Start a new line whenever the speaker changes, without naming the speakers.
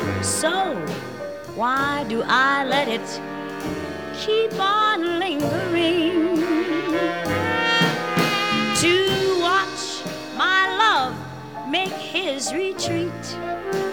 So why do I let it keep on lingering? To watch my love make his retreat